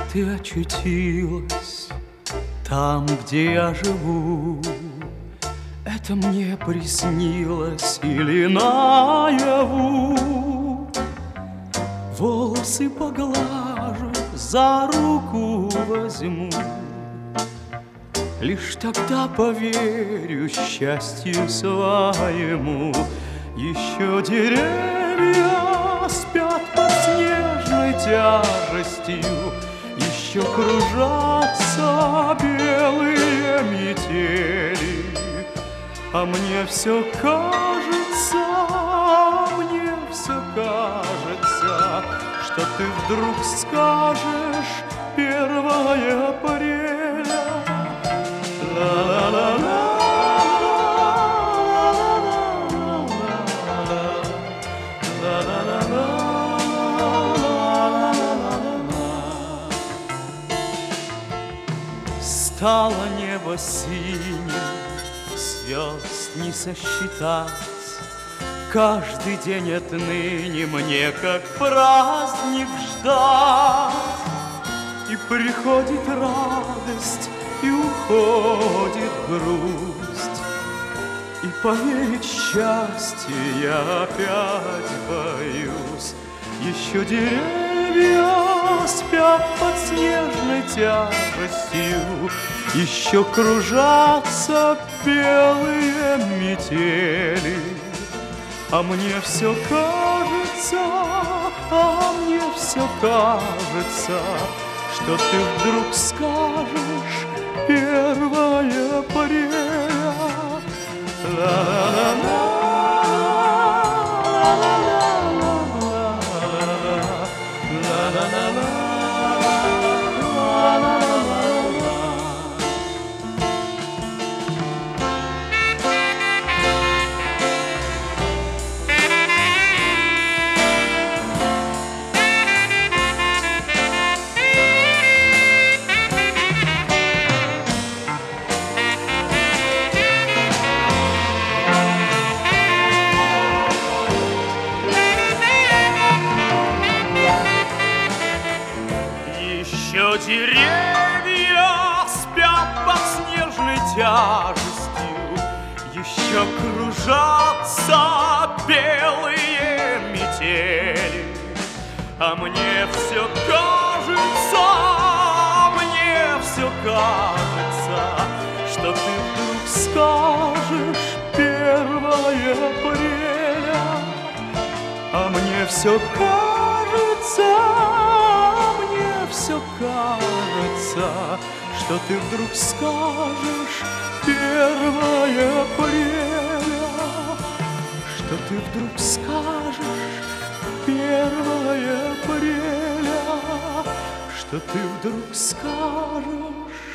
ты очутилась там, где я живу? Это мне приснилось или наяву? Волосы поглажу, за руку возьму, лишь тогда поверю счастью своему. Еще деревья спят под снежной тяжестью, еще кружатся белые метели, а мне все кажется, что ты вдруг скажешь 1 апреля. Ла-ла-ла-ла. Стало небо синим, звезд не сосчитать. Каждый день отныне мне как праздник ждать. И приходит радость, и уходит грусть, и поверить в счастье я опять боюсь. Еще деревья спят под снежной тяжестью, еще кружатся белые метели, а мне все кажется, что ты вдруг скажешь 1 апреля. Ла-ла-ла-ла. Еще деревья спят под снежной тяжестью, еще кружатся белые метели, а мне все кажется, что ты вдруг скажешь 1 апреля, а мне все кажется, что ты вдруг скажешь 1 апреля, что ты вдруг скажешь 1 апреля, что ты вдруг скажешь